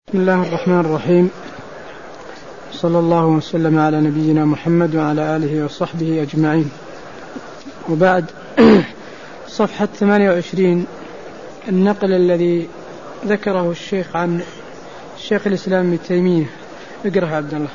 بسم الله الرحمن الرحيم. صلى الله وسلم على نبينا محمد وعلى آله وصحبه أجمعين، وبعد. صفحة 28 النقل الذي ذكره الشيخ عن الشيخ الإسلام ابن تيمية. اقرأ عبد الله.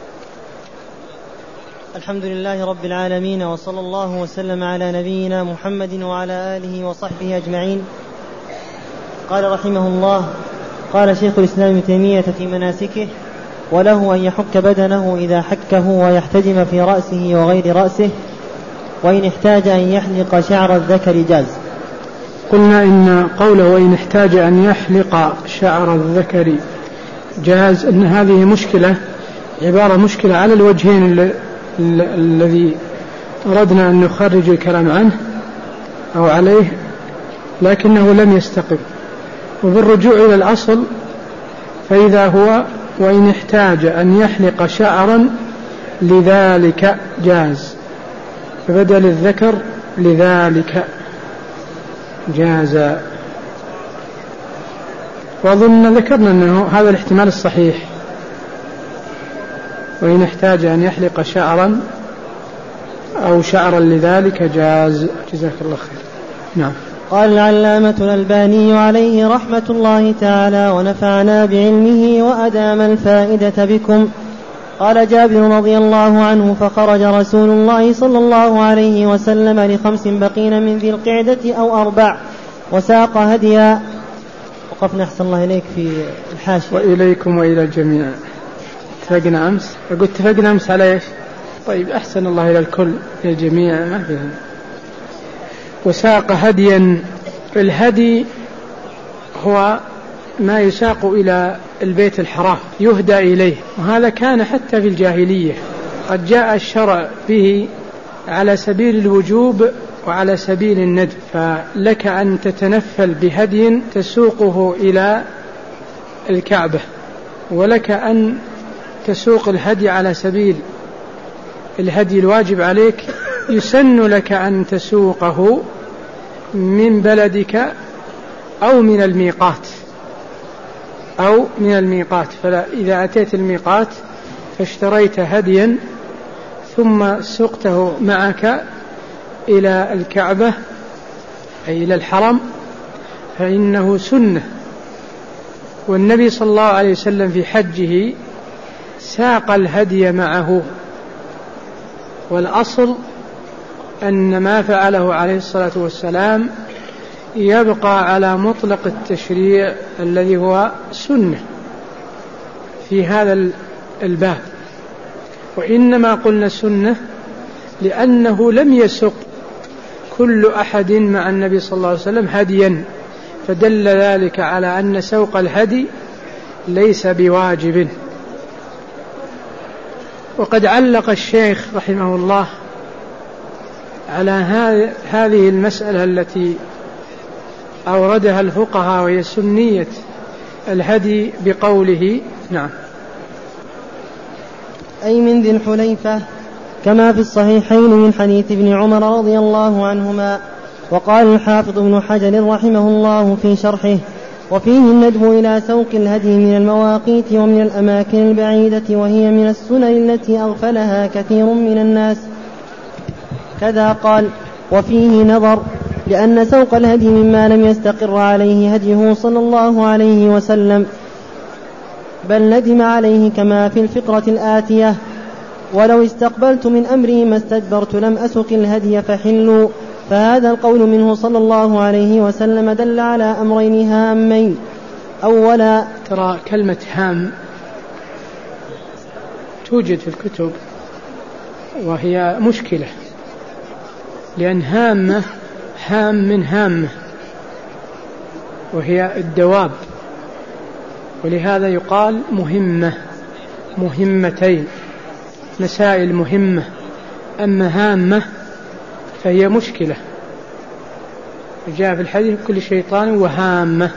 الحمد لله رب العالمين، وصلى الله وسلم على نبينا محمد وعلى آله وصحبه أجمعين. قال رحمه الله: قال شيخ الإسلام ابن تيمية في مناسكه: وله أن يحك بدنه إذا حكه ويحتجم في رأسه وغير رأسه، وإن احتاج أن يحلق شعر الذكر جاز. قلنا إن قوله وإن احتاج أن يحلق شعر الذكر جاز أن هذه مشكلة، عبارة مشكلة على الوجهين الذي أردنا أن نخرج الكلام عنه أو عليه، لكنه لم يستقم. وبالرجوع إلى الأصل فإذا هو وإن احتاج أن يحلق شعرا لذلك جاز، فبدل الذكر لذلك جاز. وأظن ذكرنا أنه هذا الاحتمال الصحيح، وإن احتاج أن يحلق شعرا أو شعرا لذلك جاز. جزاك الله خير. نعم. قال العلامة الألباني عليه رحمة الله تعالى ونفعنا بعلمه وأدام الفائدة بكم. قال جابر رضي الله عنه: فخرج رسول الله صلى الله عليه وسلم ل5 بقين من ذي القعدة أو 4 وساق هديا. وقفنا أحسن الله إليك في الحاشية. وإليكم وإلى الجميع. اتفقنا أمس، قلت اتفقنا أمس على إيش؟ طيب أحسن الله إلى الكل إلى الجميع، ما فيها. وساق هديا. الهدي هو ما يساق إلى البيت الحرام يهدى إليه، وهذا كان حتى في الجاهلية. قد جاء الشرع به على سبيل الوجوب وعلى سبيل الندب، فلك أن تتنفل بهدي تسوقه إلى الكعبة، ولك أن تسوق الهدي على سبيل الهدي الواجب عليك. يسن لك أن تسوقه من بلدك أو من الميقات فإذا أتيت الميقات فاشتريت هديا ثم سقته معك إلى الكعبة أي إلى الحرم فإنه سنة. والنبي صلى الله عليه وسلم في حجه ساق الهدي معه، والأصل أن ما فعله عليه الصلاة والسلام يبقى على مطلق التشريع الذي هو سنة في هذا الباب. وإنما قلنا سنة لأنه لم يسق كل أحد مع النبي صلى الله عليه وسلم هديا، فدل ذلك على أن سوق الهدي ليس بواجب. وقد علق الشيخ رحمه الله على هذه المسألة التي أوردها الفقهاء وهي سنية الهدي بقوله: نعم، أي من ذي الحليفة، كما في الصحيحين من حديث ابن عمر رضي الله عنهما. وقال الحافظ ابن حجر رحمه الله في شرحه: وفيه الندب إلى سوق الهدي من المواقيت ومن الأماكن البعيدة، وهي من السنن التي أغفلها كثير من الناس. كذا قال: وفيه نظر، لأن سوق الهدي مما لم يستقر عليه هديه صلى الله عليه وسلم، بل ندم عليه كما في الفقرة الآتية: ولو استقبلت من أمري ما استدبرت لم أسق الهدي فحلوا. فهذا القول منه صلى الله عليه وسلم دل على أمرين هامين. أولا، ترى كلمة هام توجد في الكتب وهي مشكلة، لأن هام من هامة وهي الدواب، ولهذا يقال مهمة، مهمتين، مسائل مهمة. أما هامة فهي مشكلة. جاء في الحديث: كل شيطان وهامة،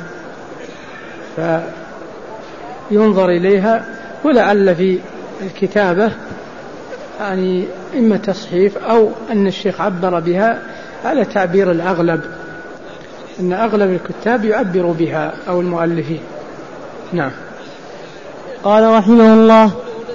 فينظر إليها. ولعل في الكتابة يعني إما تصحيف أو أن الشيخ عبر بها على تعبير الأغلب، أن أغلب الكتاب يعبر بها أو المؤلفين. نعم. قال رحمه الله: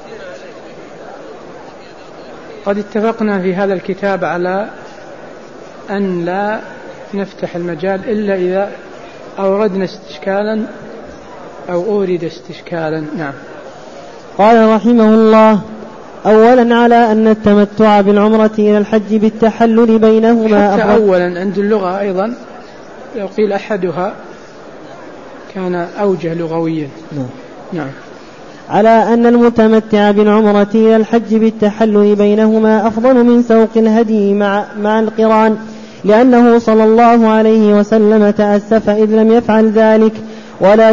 قد اتفقنا في هذا الكتاب على أن لا نفتح المجال إلا إذا أوردنا استشكالا أو أورد استشكالا. نعم. قال رحمه الله: أولا على أن التمتع بالعمرة إلى الحج بالتحلل بينهما حتى أولا عند اللغة أيضا لو قيل أحدها كان أوجه لغويا. نعم. على أن المتمتع بالعمرة إلى الحج بالتحلل بينهما أفضل من سوق الهدي مع القران، لأنه صلى الله عليه وسلم تأسف إذ لم يفعل ذلك، ولا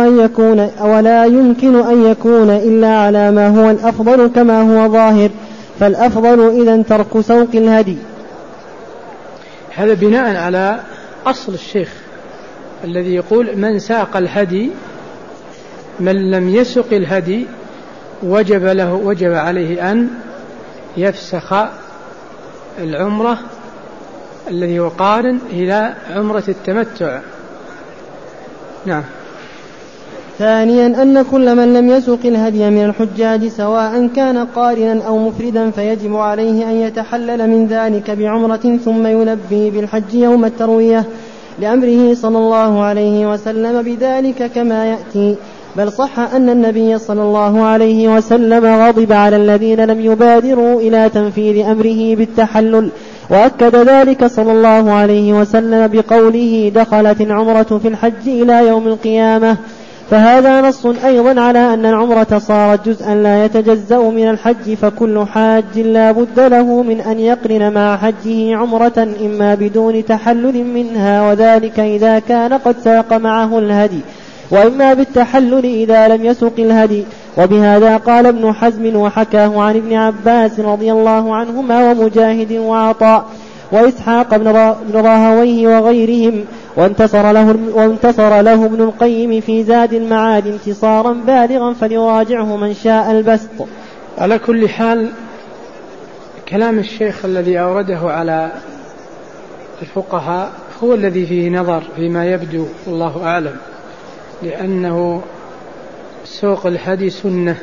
يمكن أن يكون إلا على ما هو الأفضل كما هو ظاهر، فالأفضل إذن ترك سوق الهدي. هذا بناء على أصل الشيخ الذي يقول: من ساق الهدي، من لم يسق الهدي وجب عليه أن يفسخ العمرة الذي هو قارن إلى عمرة التمتع. نعم. ثانيا أن كل من لم يسق الهدي من الحجاج سواء كان قارنا أو مفردا فيجب عليه أن يتحلل من ذلك بعمرة ثم يلبي بالحج يوم التروية، لأمره صلى الله عليه وسلم بذلك كما يأتي. بل صح أن النبي صلى الله عليه وسلم غضب على الذين لم يبادروا إلى تنفيذ أمره بالتحلل، وأكد ذلك صلى الله عليه وسلم بقوله: دخلت العمرة في الحج إلى يوم القيامة. فهذا نص أيضا على أن العمرة صارت جزءا لا يتجزأ من الحج، فكل حاج لا بد له من أن يقرن مع حجه عمرة إما بدون تحلل منها، وذلك إذا كان قد ساق معه الهدي، وإما بالتحلل إذا لم يسق الهدي. وبهذا قال ابن حزم وحكاه عن ابن عباس رضي الله عنهما ومجاهد وعطاء وإسحاق بن راهويه وغيرهم، وانتصر له ابن القيم في زاد المعاد انتصارا بالغا، فليراجعه من شاء البسط. على كل حال كلام الشيخ الذي أورده على الفقهاء هو الذي فيه نظر فيما يبدو، والله أعلم، لأنه سوق الهدي سنة،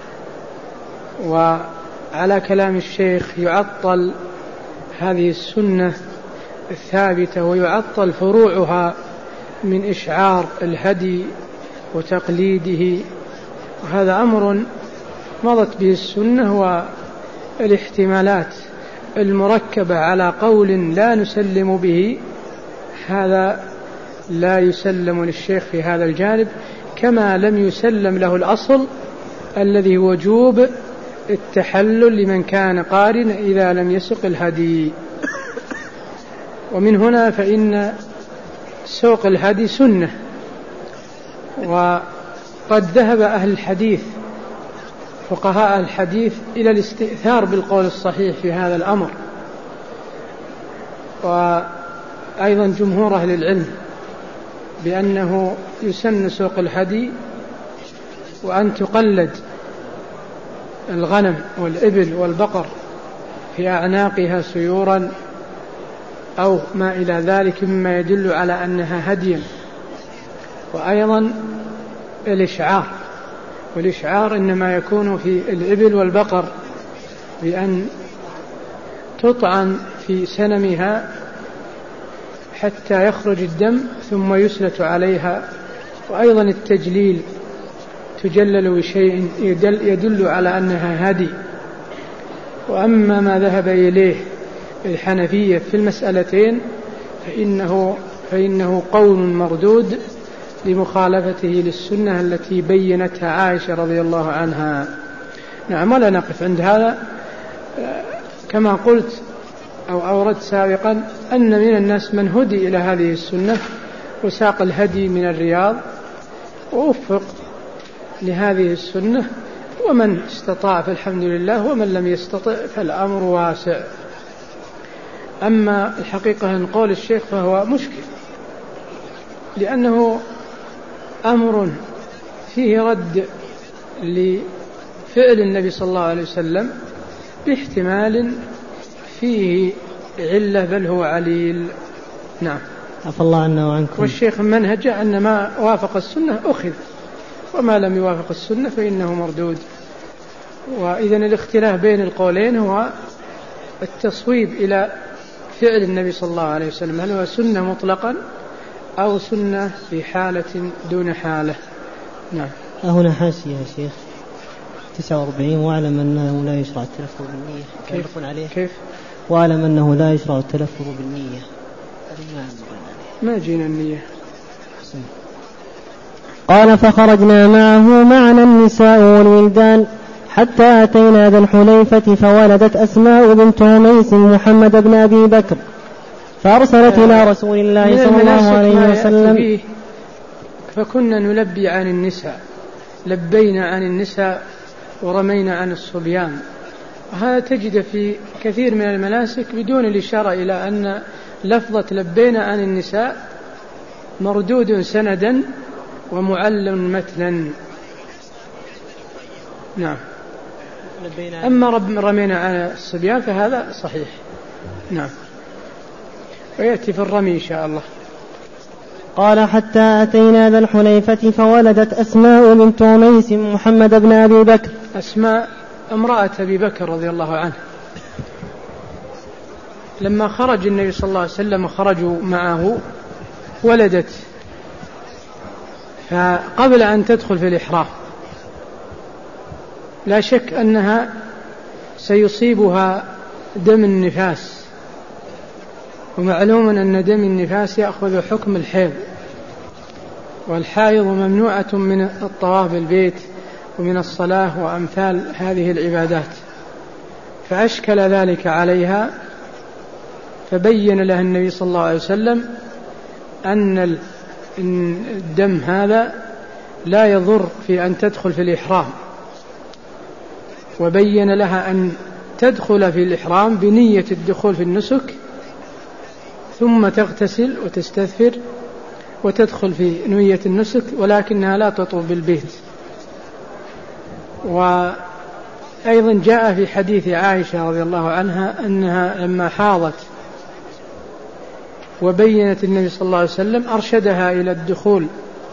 وعلى كلام الشيخ يعطل هذه السنة الثابتة ويعطل فروعها من إشعار الهدي وتقليده، وهذا أمر مضت به السنة، والاحتمالات المركبة على قول لا نسلم به هذا لا يسلم للشيخ في هذا الجانب، كما لم يسلم له الأصل الذي هو وجوب التحلل لمن كان قارن إذا لم يسق الهدي. ومن هنا فإن سوق الهدي سنة، وقد ذهب أهل الحديث فقهاء الحديث إلى الاستئثار بالقول الصحيح في هذا الأمر، وأيضا جمهور أهل العلم بأنه يسن سوق الهدي وأن تقلد الغنم والإبل والبقر في أعناقها سيورا أو ما إلى ذلك مما يدل على أنها هدي. وأيضا الإشعار، والإشعار إنما يكون في الإبل والبقر بأن تطعن في سنمها حتى يخرج الدم ثم يسلت عليها. وأيضا التجليل، تجلل بشيء يدل على أنها هدي. وأما ما ذهب إليه الحنفية في المسألتين فإنه قول مردود لمخالفته للسنة التي بينتها عائشة رضي الله عنها. نعم. ولا نقف عند هذا. كما قلت أو أوردت سابقا أن من الناس من هدي إلى هذه السنة وساق الهدي من الرياض ووفق لهذه السنة، ومن استطاع فالحمد لله، ومن لم يستطع فالأمر واسع. أما الحقيقة أن قول الشيخ فهو مشكل، لأنه أمر فيه رد لفعل النبي صلى الله عليه وسلم باحتمال فيه علة بل هو عليل. نعم. عفى الله عنا وعنكم. والشيخ منهج أن ما وافق السنة أخذ وما لم يوافق السنة فإنه مردود. وإذن الاختلاف بين القولين هو التصويب إلى فعل النبي صلى الله عليه وسلم، هل هو سنة مطلقا أو سنة في حالة دون حالة. نعم. هنا حاشية يا شيخ 49: واعلم أنه لا يشرع التلفظ بالنية. كيف عليه؟ كيف؟ واعلم أنه لا يشرع التلفظ بالنية. ما جينا النية. قال: فخرجنا معه معنا النساء والولدان حتى أتينا ذا الحليفة فولدت أسماء بنت عميس محمد بن أبي بكر فأرسلت إلى رسول الله صلى الله عليه وسلم. فكنا نلبي عن النساء، لبينا عن النساء ورمينا عن الصبيان. وهذا تجد في كثير من المناسك بدون الإشارة إلى أن لفظة لبينا عن النساء مردود سندا ومعل متنا. نعم. أما رمينا عن الصبيان فهذا صحيح. نعم. ويأتي في الرمي إن شاء الله. قال: حتى أتينا ذا الحليفة فولدت أسماء بنت عميس محمد بن أبي بكر. أسماء امرأة أبي بكر رضي الله عنه. لما خرج النبي صلى الله عليه وسلم وخرجوا معه ولدت، فقبل أن تدخل في الإحرام لا شك أنها سيصيبها دم النفاس، ومعلوم أن دم النفاس يأخذ حكم الحيض، والحائض ممنوعة من الطواف بالبيت ومن الصلاة وأمثال هذه العبادات. فأشكل ذلك عليها، فبين لها النبي صلى الله عليه وسلم أن الدم هذا لا يضر في أن تدخل في الإحرام، وبين لها أن تدخل في الإحرام بنية الدخول في النسك، ثم تغتسل وتستثفر وتدخل في نية النسك، ولكنها لا تطوف بالبيت. وأيضا جاء في حديث عائشة رضي الله عنها أنها لما حاضت وبينت النبي صلى الله عليه وسلم أرشدها إلى الدخول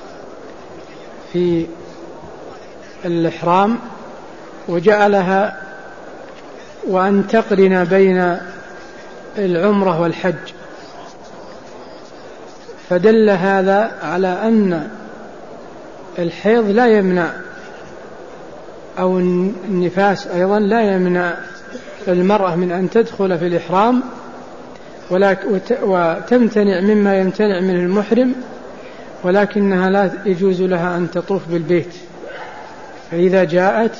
في الإحرام، وجعلها وأن تقرن بين العمرة والحج. فدل هذا على أن الحيض لا يمنع، أو النفاس أيضا لا يمنع المرأة من أن تدخل في الإحرام وتمتنع مما يمتنع منه المحرم، ولكنها لا يجوز لها أن تطوف بالبيت. فإذا جاءت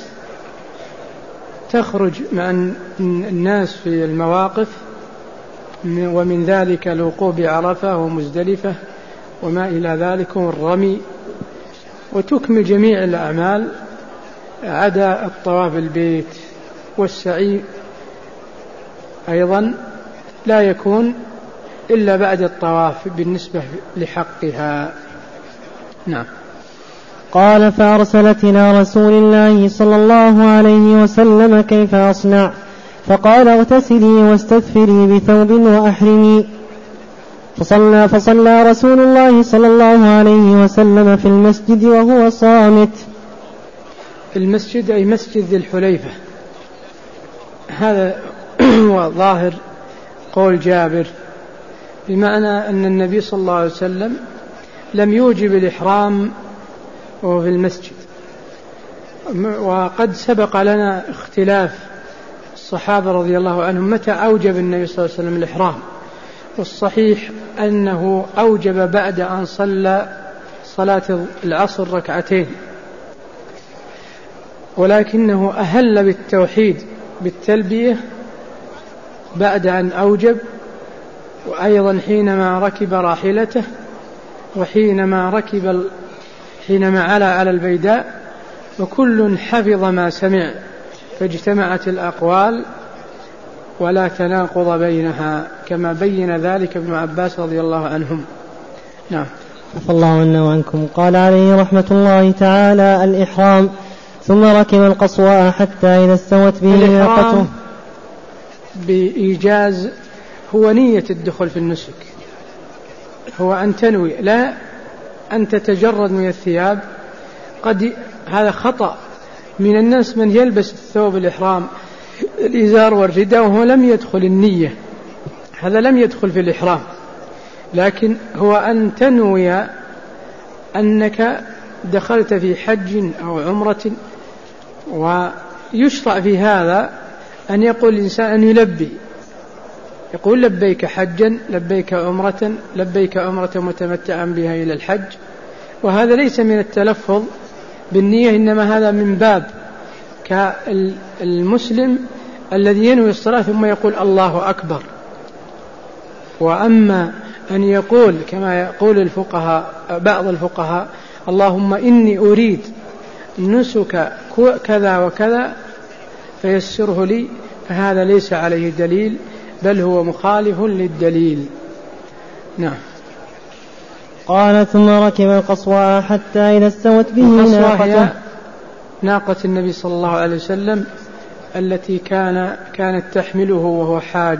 تخرج مع الناس في المواقف، ومن ذلك الوقوف بعرفة ومزدلفة وما إلى ذلك والرمي، وتكمل جميع الأعمال عدا الطواف بالبيت. والسعي أيضا لا يكون إلا بعد الطواف بالنسبة لحقها. نعم. قال: فأرسلت إلى رسول الله صلى الله عليه وسلم كيف أصنع؟ فقال: اغتسلي واستثفري بثوب وأحرمي. فصلى رسول الله صلى الله عليه وسلم في المسجد وهو صامت. المسجد أي مسجد ذي الحليفة، هذا هو ظاهر قول جابر، بمعنى أن النبي صلى الله عليه وسلم لم يوجب الإحرام وهو في المسجد. وقد سبق لنا اختلاف الصحابة رضي الله عنهم متى أوجب النبي صلى الله عليه وسلم الإحرام، والصحيح أنه أوجب بعد أن صلى صلاة العصر ركعتين، ولكنه أهل بالتوحيد بالتلبية بعد أن أوجب، وأيضا حينما ركب راحلته، وحينما علا على البيداء، وكل حفظ ما سمع، فاجتمعت الأقوال ولا تناقض بينها، كما بين ذلك ابن عباس رضي الله عنهم. نعم. عفى الله عنا وعنكم. قال عليه رحمة الله تعالى: الإحرام. ثم ركب القصواء حتى إذا استوت به ناقته. بإيجاز هو نية الدخول في النسك، هو أن تنوي، لا أن تتجرد من الثياب هذا خطأ من الناس من يلبس الثوب الإحرام الإزار والرداء وهو لم يدخل النية، هذا لم يدخل في الإحرام، لكن هو أن تنوي أنك دخلت في حج أو عمرة. ويشرع في هذا أن يقول الإنسان أن يلبي، يقول لبيك حجا، لبيك عمرة، لبيك عمرة متمتعا بها إلى الحج. وهذا ليس من التلفظ بالنية، إنما هذا من باب كالمسلم الذي ينوي الصلاة ثم يقول الله أكبر. وأما أن يقول كما يقول الفقهاء بعض الفقهاء اللهم إني أريد نسك كذا وكذا فيسره لي، فهذا ليس عليه دليل، بل هو مخالف للدليل. نعم. قال ثم ركب القصواء حتى إذا استوت به ناقته. ناقة النبي صلى الله عليه وسلم التي كانت تحمله وهو حاج.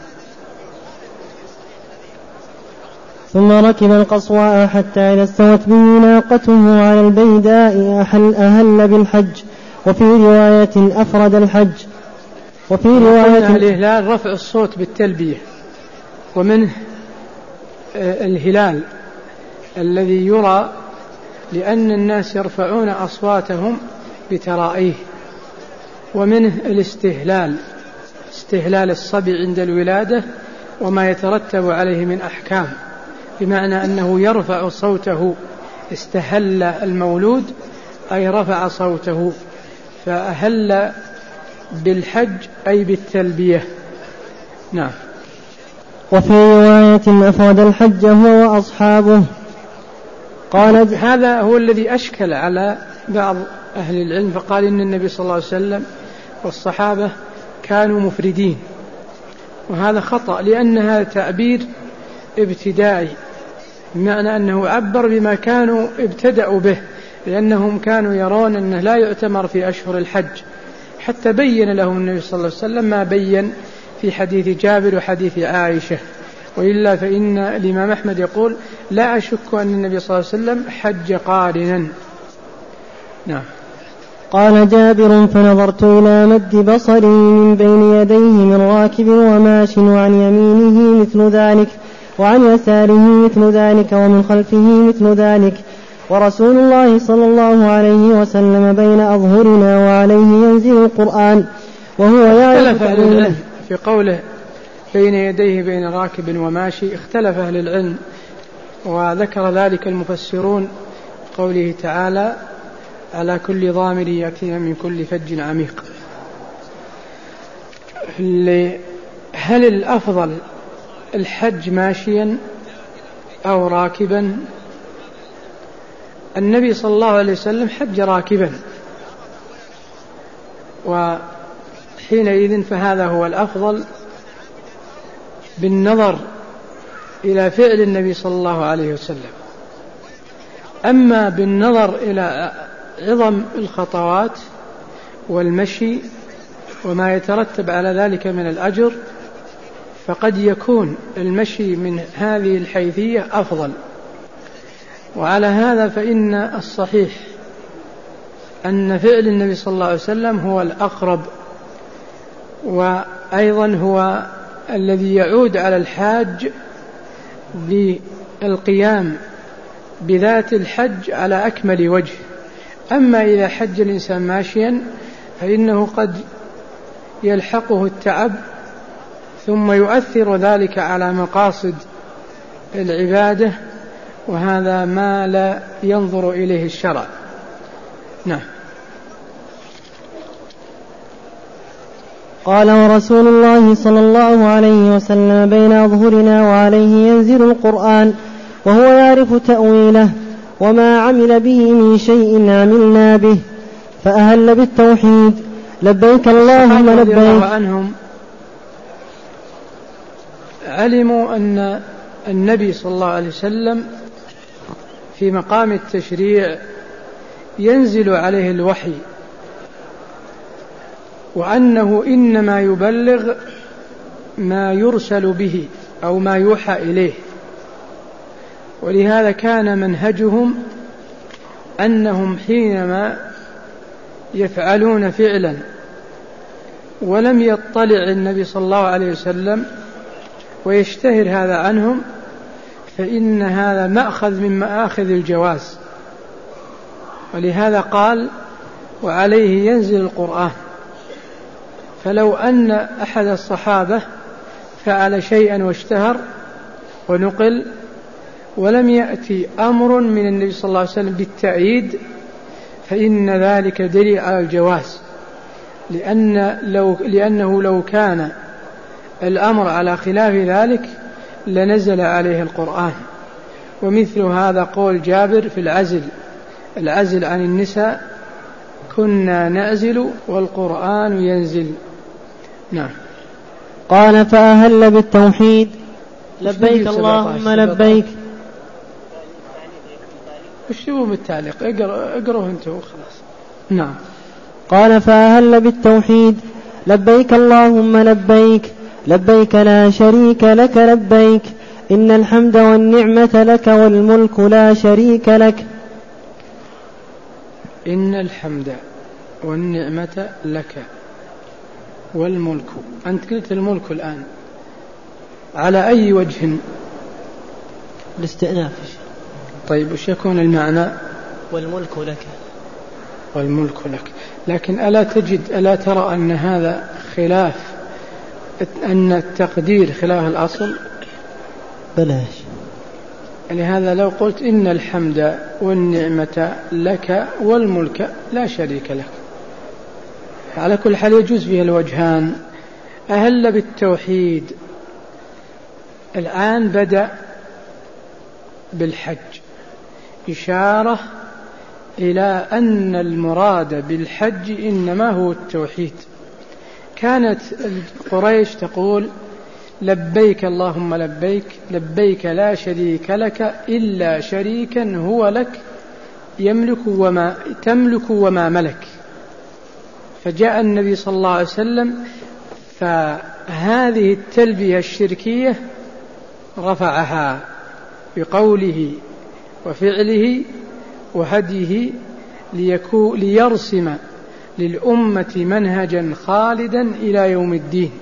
ثم ركب القصواء حتى إذا استوت به ناقته على البيداء أهل بالحج، وفي رواية أفرد الحج، وفي رواية الإهلال رفع الصوت بالتلبية، ومنه الهلال الذي يرى لأن الناس يرفعون أصواتهم بترائيه، ومنه الاستهلال، استهلال الصبي عند الولادة وما يترتب عليه من أحكام، بمعنى أنه يرفع صوته، استهل المولود أي رفع صوته، فأهل بالحج أي بالتلبية. نعم. وفي رواية أفرد الحج هو وأصحابه. قال هذا هو الذي أشكل على بعض أهل العلم، فقال إن النبي صلى الله عليه وسلم والصحابة كانوا مفردين، وهذا خطأ، لأن هذا تعبير ابتدائي، بمعنى أنه عبر بما كانوا ابتدأوا به، لأنهم كانوا يرون أنه لا يؤتمر في أشهر الحج، حتى بين لهم النبي صلى الله عليه وسلم ما بين في حديث جابر وحديث عائشة. وإلا فإن الإمام أحمد يقول لا أشك أن النبي صلى الله عليه وسلم حج قارنا. نعم. قال جابر فنظرت إلى مد بصري من بين يديه من راكب وماش، وعن يمينه مثل ذلك وعن يساره مثل ذلك ومن خلفه مثل ذلك، ورسول الله صلى الله عليه وسلم بين أظهرنا وعليه ينزل القرآن وهو يعرف تأويله. في قوله بين يديه بين راكب وماشي اختلف أهل العلم، وذكر ذلك المفسرون قوله تعالى على كل ضامر يأتينا من كل فج عميق. هل الأفضل الحج ماشيا أو راكبا؟ النبي صلى الله عليه وسلم حج راكبا، وحينئذ فهذا هو الأفضل بالنظر إلى فعل النبي صلى الله عليه وسلم. أما بالنظر إلى عظم الخطوات والمشي وما يترتب على ذلك من الأجر، فقد يكون المشي من هذه الحيثية أفضل. وعلى هذا فإن الصحيح أن فعل النبي صلى الله عليه وسلم هو الأقرب، وأيضا هو الذي يعود على الحاج بالقيام بذات الحج على أكمل وجه. أما إذا حج الإنسان ماشيا فإنه قد يلحقه التعب، ثم يؤثر ذلك على مقاصد العبادة، وهذا ما لا ينظر إليه الشرع. نعم. قال ورسول الله صلى الله عليه وسلم بين أظهرنا وعليه ينزل القرآن وهو يعرف تأويله، وما عمل به من شيء عملنا به، فأهل بالتوحيد لبيك اللهم لبيك. عنهم علموا أن النبي صلى الله عليه وسلم في مقام التشريع ينزل عليه الوحي، وأنه إنما يبلغ ما يرسل به أو ما يوحى إليه. ولهذا كان منهجهم أنهم حينما يفعلون فعلا ولم يطلع النبي صلى الله عليه وسلم ويشتهر هذا عنهم فإن هذا مأخذ من مآخذ الجواز، ولهذا قال وعليه ينزل القرآن. فلو أن أحد الصحابة فعل شيئا واشتهر ونقل ولم يأتي أمر من النبي صلى الله عليه وسلم بالتأييد فإن ذلك دليل على الجواز، لأنه لو كان الأمر على خلاف ذلك لنزل عليه القرآن. ومثل هذا قول جابر في العزل عن النساء كنا نعزل والقرآن ينزل. نعم. قال فأهل بالتوحيد لبيك اللهم لبيك. وش تبغوا بالتعليق؟ اقرأه انتوا وخلاص. نعم. قال فأهل بالتوحيد لبيك اللهم لبيك لبيك لا شريك لك لبيك إن الحمد والنعمة لك والملك لا شريك لك. إن الحمد والنعمة لك والملك، أنت قلت الملك الآن على أي وجه؟ الاستئناف. طيب وش يكون المعنى؟ والملك لك. والملك لك، لكن ألا ترى أن هذا خلاف، أن التقدير خلاف الأصل؟ بلاش. لهذا لو قلت إن الحمد والنعمة لك والملك لا شريك لك، على كل حال يجوز فيها الوجهان. أهل بالتوحيد الآن بدأ بالحج، إشارة إلى أن المراد بالحج إنما هو التوحيد. كانت قريش تقول لبيك اللهم لبيك لبيك لا شريك لك إلا شريكا هو لك تملك وما ملك. فجاء النبي صلى الله عليه وسلم فهذه التلبية الشركية رفعها بقوله وفعله وهديه ليرسم للأمة منهجا خالدا إلى يوم الدين،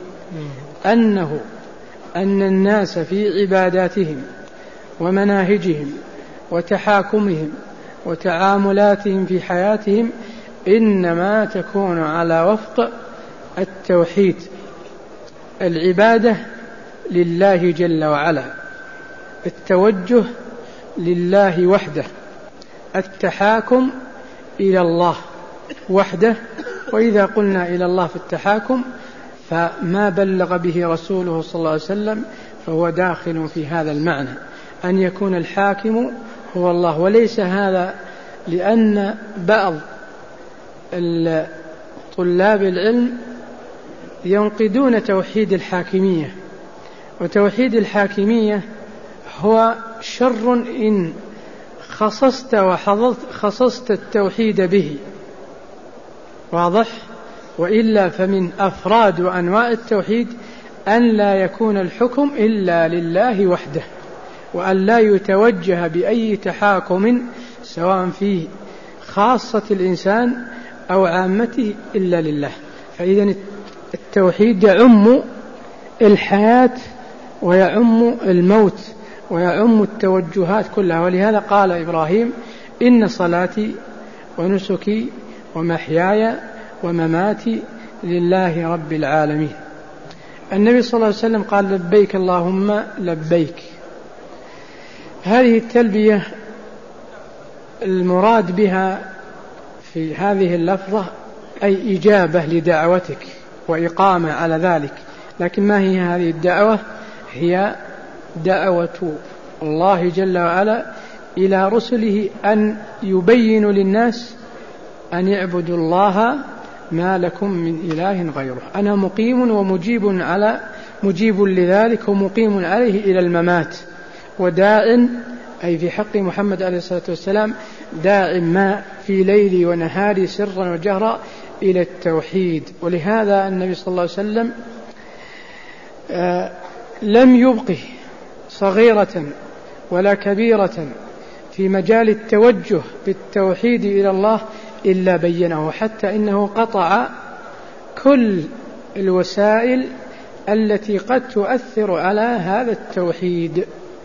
أن الناس في عباداتهم ومناهجهم وتحاكمهم وتعاملاتهم في حياتهم إنما تكون على وفق التوحيد، العبادة لله جل وعلا، التوجه لله وحده، التحاكم إلى الله وحده. وإذا قلنا إلى الله في التحاكم فما بلغ به رسوله صلى الله عليه وسلم فهو داخل في هذا المعنى، أن يكون الحاكم هو الله. وليس هذا لأن بعض طلاب العلم ينقدون توحيد الحاكمية، وتوحيد الحاكمية هو شر إن خصصت التوحيد به، واضح؟ وإلا فمن أفراد وأنواع التوحيد أن لا يكون الحكم إلا لله وحده، وأن لا يتوجه بأي تحاكم سواء في خاصة الإنسان أو عامته إلا لله. فإذا التوحيد يعم الحياة ويعم الموت ويعم التوجهات كلها. ولهذا قال إبراهيم إن صلاتي ونسكي ومحياي ومماتي لله رب العالمين. النبي صلى الله عليه وسلم قال لبيك اللهم لبيك. هذه التلبية المراد بها في هذه اللفظة أي إجابة لدعوتك وإقامة على ذلك. لكن ما هي هذه الدعوة؟ هي دعوة الله جل وعلا إلى رسله أن يبينوا للناس أن يعبدوا الله ما لكم من إله غيره. أنا مقيم مجيب لذلك ومقيم عليه إلى الممات، وداع أي في حق محمد عليه الصلاة والسلام داع ما في ليلي ونهاري سرا وجهرا إلى التوحيد. ولهذا النبي صلى الله عليه وسلم لم يبقه صغيرة ولا كبيرة في مجال التوجه بالتوحيد إلى الله إلا بينه، حتى إنه قطع كل الوسائل التي قد تؤثر على هذا التوحيد.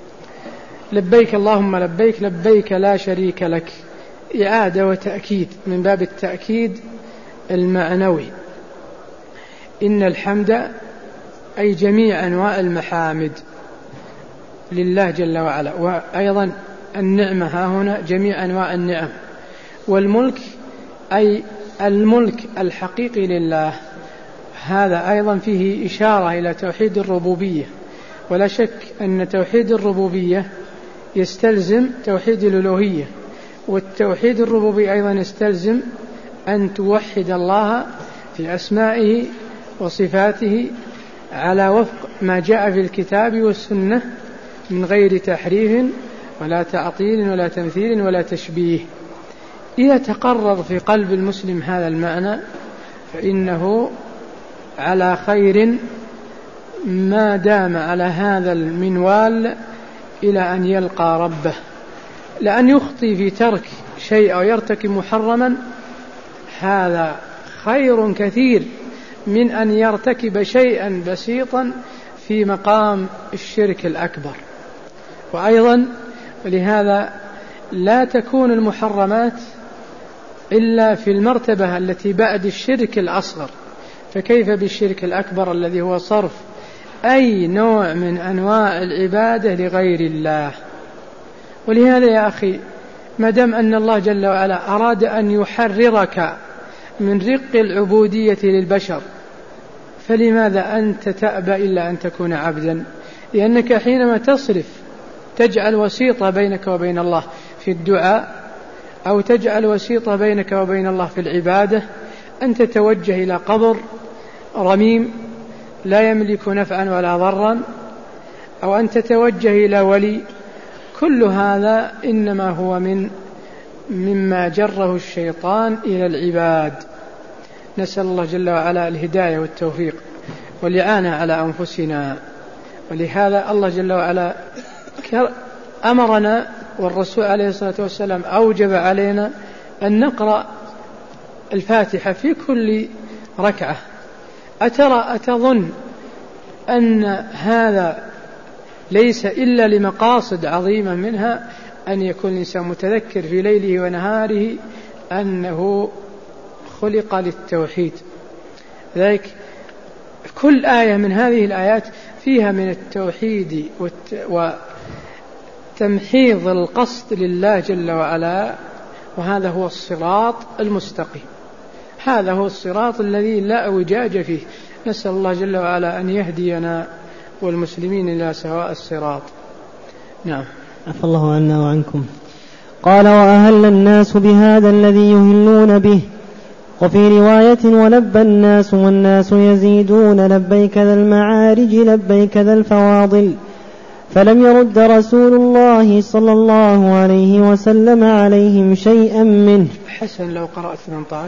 لبيك اللهم لبيك لبيك لا شريك لك، إعادة وتأكيد من باب التأكيد المعنوي. إن الحمد أي جميع أنواع المحامد لله جل وعلا، وأيضا النعمة ها هنا جميع أنواع النعم، والملك أي الملك الحقيقي لله. هذا أيضا فيه إشارة إلى توحيد الربوبية، ولا شك أن توحيد الربوبية يستلزم توحيد الألوهية، والتوحيد الربوبي أيضا يستلزم أن توحد الله في أسمائه وصفاته على وفق ما جاء في الكتاب والسنة من غير تحريف ولا تعطيل ولا تمثيل ولا تشبيه. إذا تقرر في قلب المسلم هذا المعنى فإنه على خير ما دام على هذا المنوال إلى أن يلقى ربه. لأن يخطي في ترك شيء أو يرتكب محرما هذا خير كثير من أن يرتكب شيئا بسيطا في مقام الشرك الأكبر. وأيضا ولهذا لا تكون المحرمات إلا في المرتبة التي بعد الشرك الأصغر، فكيف بالشرك الأكبر الذي هو صرف أي نوع من أنواع العبادة لغير الله. ولهذا يا أخي ما دام أن الله جل وعلا أراد أن يحررك من رق العبودية للبشر فلماذا أنت تأبى إلا أن تكون عبدا؟ لأنك حينما تصرف تجعل وسيطة بينك وبين الله في الدعاء أو تجعل وسيطة بينك وبين الله في العبادة، أن تتوجه إلى قبر رميم لا يملك نفعا ولا ضرا، أو أن تتوجه إلى ولي، كل هذا إنما هو مما جره الشيطان إلى العباد. نسأل الله جل وعلا الهداية والتوفيق والإعانة على أنفسنا. ولهذا الله جل وعلا أمرنا والرسول عليه الصلاة والسلام أوجب علينا أن نقرأ الفاتحة في كل ركعة. أتظن أن هذا ليس إلا لمقاصد عظيمة، منها أن يكون الإنسان متذكر في ليله ونهاره أنه خلق للتوحيد. ذلك كل آية من هذه الآيات فيها من التوحيد وتمحيض القصد لله جل وعلا، وهذا هو الصراط المستقيم، هذا هو الصراط الذي لا اعوجاج فيه. نسأل الله جل وعلا أن يهدينا والمسلمين إلى سواء الصراط. نعم. عفى الله عنا وعنكم. قال: وأهل الناس بهذا الذي يهلون به. وفي رواية: ولبى الناس والناس يزيدون لبيك ذا المعارج لبيك ذا الفواضل. فلم يرد رسول الله صلى الله عليه وسلم عليهم شيئا منه. حسن لو قرأت 18.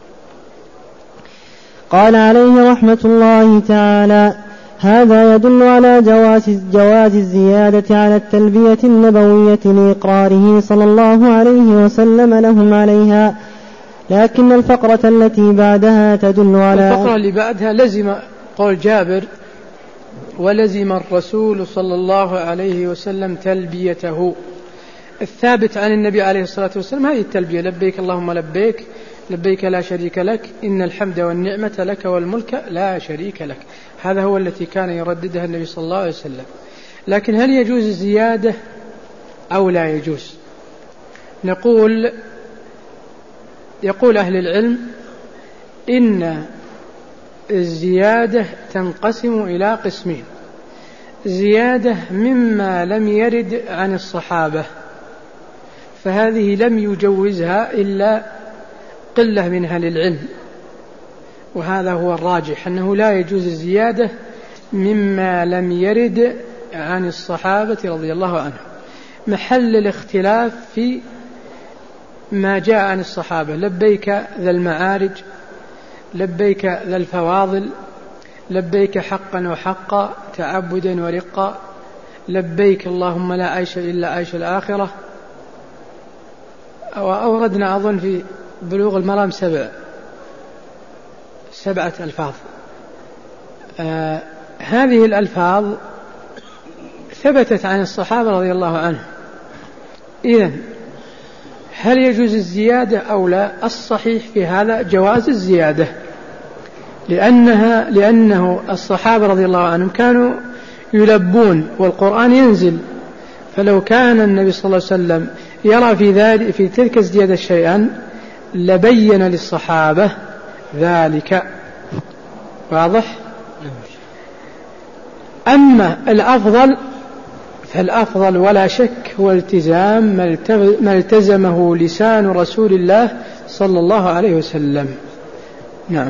قال عليه رحمة الله تعالى: هذا يدل على جواز الزيادة على التلبية النبوية لإقراره صلى الله عليه وسلم لهم عليها، لكن الفقرة التي بعدها تدل على الفقرة اللي بعدها لزم قول جابر: ولزم الرسول صلى الله عليه وسلم تلبيته. الثابت عن النبي عليه الصلاة والسلام هذه التلبية: لبيك اللهم لبيك لبيك لا شريك لك إن الحمد والنعمة لك والملك لا شريك لك. هذا هو التي كان يرددها النبي صلى الله عليه وسلم. لكن هل يجوز الزيادة أو لا يجوز؟ يقول أهل العلم إن الزيادة تنقسم إلى قسمين: زيادة مما لم يرد عن الصحابة، فهذه لم يجوزها إلا قلة من أهل العلم، وهذا هو الراجح أنه لا يجوز الزيادة مما لم يرد عن الصحابة رضي الله عنهم. محل الاختلاف في ما جاء عن الصحابة: لبيك ذا المعارج، لبيك ذا الفواضل، لبيك حقا وحقا، تعبدا ورقا، لبيك اللهم لا عيش إلا عيش الآخرة، وأوردنا أظن في بلوغ المرام 7 ألفاظ. هذه الألفاظ ثبتت عن الصحابة رضي الله عنهم. إذن هل يجوز الزيادة أو لا؟ الصحيح في هذا جواز الزيادة، لأنه الصحابة رضي الله عنهم كانوا يلبون والقرآن ينزل، فلو كان النبي صلى الله عليه وسلم يرى في تلك الزيادة شيئا لبين للصحابة ذلك. واضح؟ أما الأفضل فالأفضل ولا شك هو التزام ما التزمه لسان رسول الله صلى الله عليه وسلم. نعم.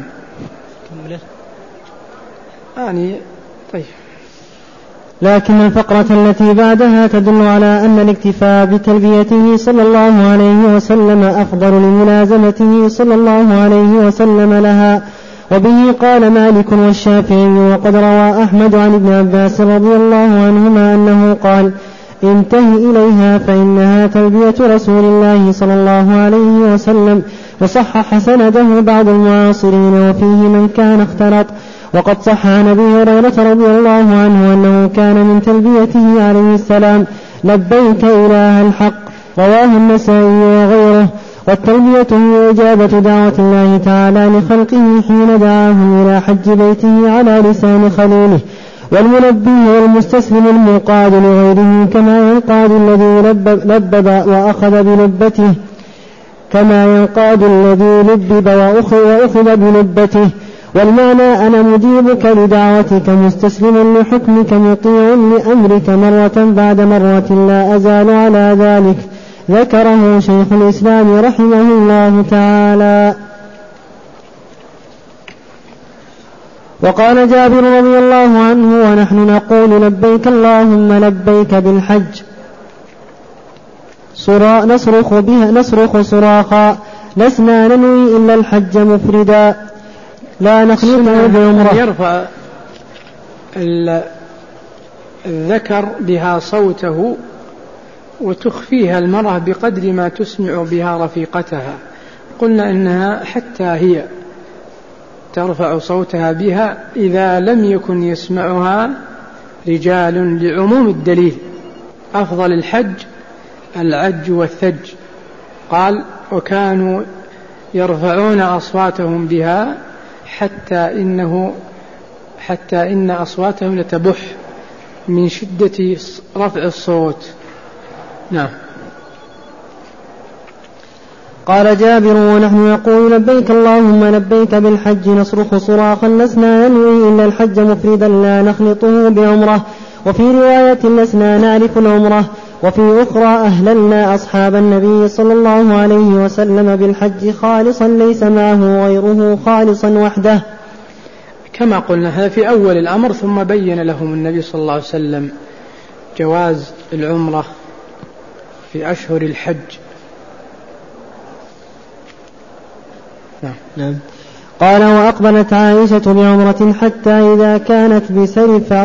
طيب. لكن الفقرة التي بعدها تدل على أن الاكتفاء بتلبيته صلى الله عليه وسلم أفضل لملازمته صلى الله عليه وسلم لها. وبه قال مالك والشافعي، وقد روى أحمد عن ابن عباس رضي الله عنهما أنه قال: انتهي إليها فإنها تلبية رسول الله صلى الله عليه وسلم. وصحح سنده بعض المعاصرين وفيه من كان اختلط. وقد صح عن أبي هريرة رضي الله عنه أنه كان من تلبيته عليه السلام: لبيك إله الحق. رواه النسائي وغيره. والتلبية هي إجابة دعوة الله تعالى لخلقه حين دعاهم إلى حج بيته على لسان خليله. والملبي هو المستسلم المنقاد لغيره، كما ينقاد الذي لبب وأخذ بلبته، كما ينقاد الذي لبب وأخذ بلبته. والمعنى: أنا مجيبك لدعوتك مستسلم لحكمك مطيع لأمرك مرة بعد مرة لا أزال على ذلك. ذكره شيخ الإسلام رحمه الله تعالى. وقال جابر رضي الله عنه: ونحن نقول لبيك اللهم لبيك بالحج نصرخ صراخا، لسنا ننوي إلا الحج مفردا لا نخلطه بعمره. يرفع الذكر بها صوته وتخفيها المرأة بقدر ما تسمع بها رفيقتها. قلنا إنها حتى هي ترفع صوتها بها إذا لم يكن يسمعها رجال، لعموم الدليل: أفضل الحج العج والثج. قال: وكانوا يرفعون أصواتهم بها حتى إن أصواتهم لتبح من شدة رفع الصوت. نعم. قال جابر: ونحن نقول لبيك اللهم لبيك بالحج نصرخ صراخا، لسنا ننوي إلا الحج مفردا لا نخلطه بعمره. وفي رواية: لسنا نعرف العمرة. وفي أخرى: أهللنا أصحاب النبي صلى الله عليه وسلم بالحج خالصا ليس معه غيره، خالصا وحده. كما قلنا هذا في أول الأمر، ثم بين لهم النبي صلى الله عليه وسلم جواز العمرة في أشهر الحج. نعم. قال: وأقبلت عائشة بعمرة حتى إذا كانت بسرف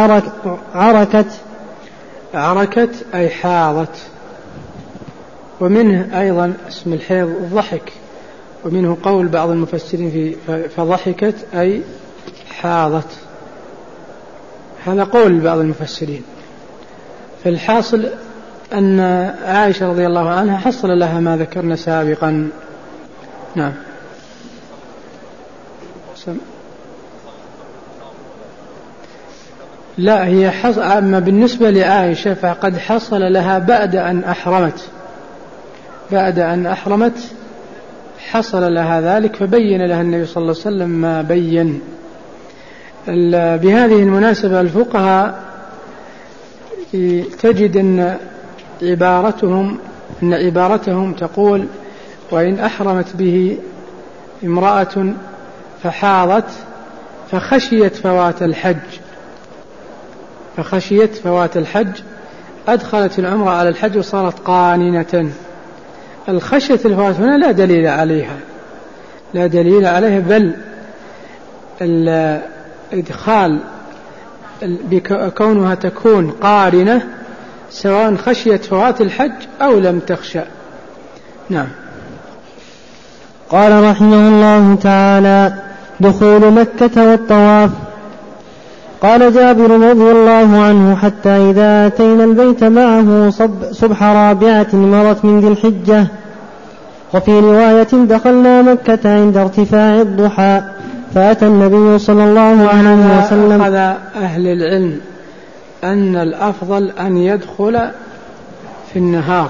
عركت أي حاضت. ومنه أيضا اسم الحيض الضحك، ومنه قول بعض المفسرين فضحكت أي حاضت. هذا قول بعض المفسرين. فالحاصل أن عائشة رضي الله عنها حصل لها ما ذكرنا سابقا. نعم. لا، هي أما بالنسبة لعائشة فقد حصل لها بعد أن أحرمت حصل لها ذلك، فبين لها النبي صلى الله عليه وسلم ما بين. بهذه المناسبة الفقهاء تجد أن عبارتهم تقول: وإن أحرمت به امرأة فحاضت فخشيت فوات الحج أدخلت العمرة على الحج وصارت قاننة. الخشية الفوات هنا لا دليل عليها، بل الإدخال بكونها تكون قارنة سواء خشيت فوات الحج أو لم تخشى. نعم. قال رحمه الله تعالى: دخول مكة والطواف. قال جابر رضي الله عنه: حتى إذا أتينا البيت معه صبح رابعة مرت من ذي الحجة. وفي رواية: دخلنا مكة عند ارتفاع الضحى، فأتى النبي صلى الله عليه وسلم. أخذ أهل العلم أن الأفضل أن يدخل في النهار.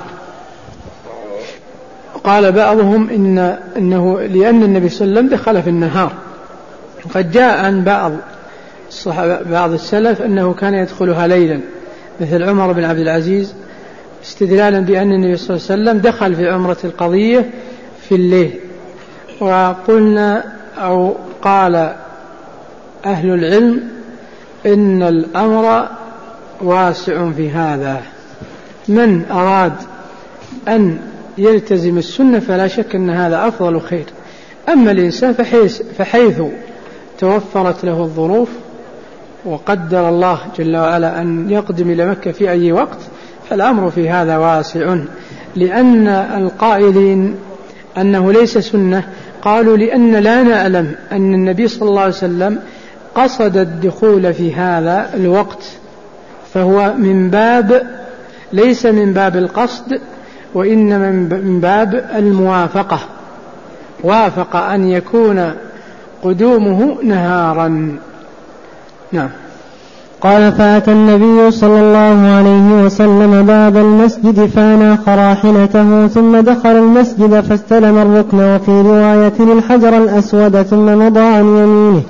قال بعضهم إنه لأن النبي صلى الله عليه وسلم دخل في النهار. قد جاء عن بعض السلف أنه كان يدخلها ليلا، مثل عمر بن عبد العزيز، استدلالا بأن النبي صلى الله عليه وسلم دخل في عمرة القضية في الليل. وقلنا أو قال أهل العلم إن الأمر واسع في هذا. من أراد أن يلتزم السنة فلا شك أن هذا أفضل خير. أما الإنسان فحيث توفرت له الظروف وقدر الله جل وعلا أن يقدم إلى مكة في أي وقت، فالأمر في هذا واسع. لأن القائلين أنه ليس سنة قالوا لأن لا نعلم أن النبي صلى الله عليه وسلم قصد الدخول في هذا الوقت، فهو ليس من باب القصد، وإنما من باب الموافقة. وافق أن يكون قدومه نهارا. نعم. قال: فأتى النبي صلى الله عليه وسلم باب المسجد فأناخ راحلته، ثم دخل المسجد فاستلم الركن، وفي رواية الحجر الأسود، ثم مضى عن يمينه.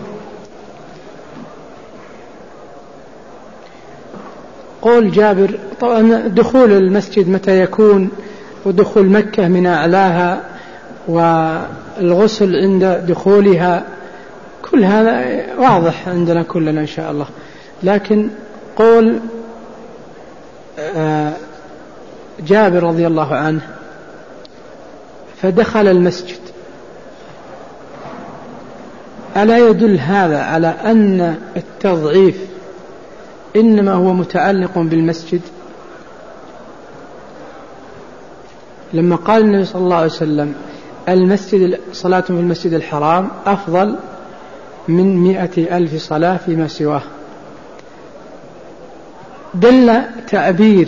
قول جابر: طبعا دخول المسجد متى يكون، ودخول مكة من أعلاها، والغسل عند دخولها، كل هذا واضح عندنا كلنا إن شاء الله. لكن قول جابر رضي الله عنه فدخل المسجد، ألا يدل هذا على أن التضعيف إنما هو متعلق بالمسجد؟ لما قال النبي صلى الله عليه وسلم صلاة في المسجد الحرام أفضل من 100,000 صلاة فيما سواه، دل تعبير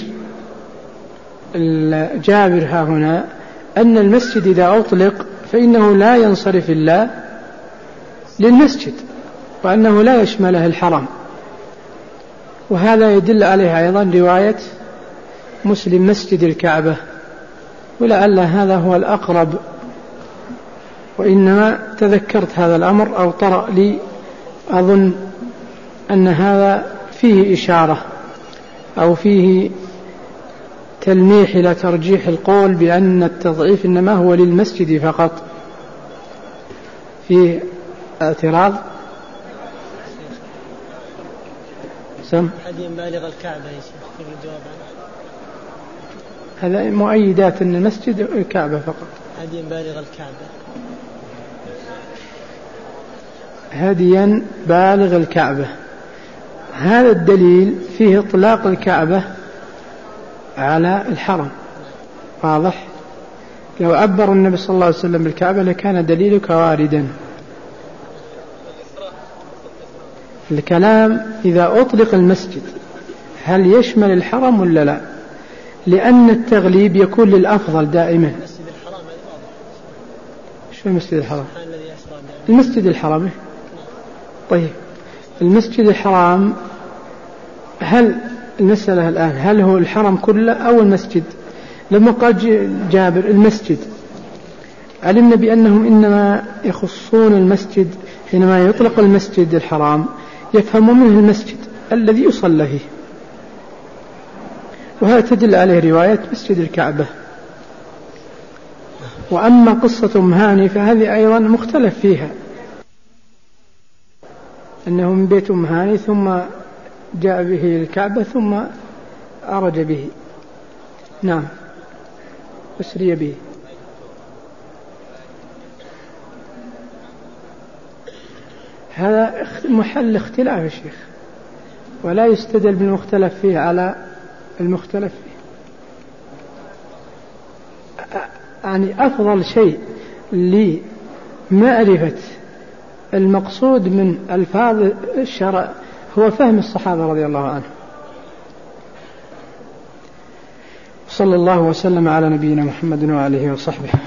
الجابر ها هنا أن المسجد إذا أطلق فإنه لا ينصرف إلا للمسجد، وأنه لا يشمله الحرم. وهذا يدل عليه أيضا رواية مسلم مسجد الكعبة، ولعل هذا هو الأقرب، وإنما تذكرت هذا الأمر أو طرأ لي أظن أن هذا فيه إشارة أو فيه تلميح إلى ترجيح القول بأن التضعيف إنما هو للمسجد فقط. فيه اعتراض؟ سم هدي بالغ الكعبة يا شيخ في الجواب عنه. هذا مؤيدات أن المسجد الكعبة فقط. هدي بالغ الكعبة، هديا بالغ الكعبة، هذا الدليل فيه إطلاق الكعبة على الحرم، واضح؟ لو عبر النبي صلى الله عليه وسلم بالكعبة لكان دليلك واردا. الكلام إذا أطلق المسجد هل يشمل الحرم ولا لا؟ لأن التغليب يكون للأفضل دائما. شو المسجد الحرام؟ المسجد الحرام. طيب المسجد الحرام، هل المسألة الآن هل هو الحرم كله أو المسجد؟ لما قال جابر المسجد علمنا بأنهم إنما يخصون المسجد حينما يطلق المسجد الحرام يفهم منه المسجد الذي يصلى فيه، وهذا تدل عليه رواية مسجد الكعبة. وأما قصة أم هاني فهذه أيضا مختلف فيها، أنه من بيت أم هاني ثم جاء به الكعبة ثم عرج به. نعم، أسري به. هذا محل اختلاف يا شيخ، ولا يستدل بالمختلف فيه على المختلف فيه. يعني أفضل شيء لمعرفة المقصود من ألفاظ الشرع هو فهم الصحابة رضي الله عنهم. صلى الله وسلم على نبينا محمد وآله وصحبه.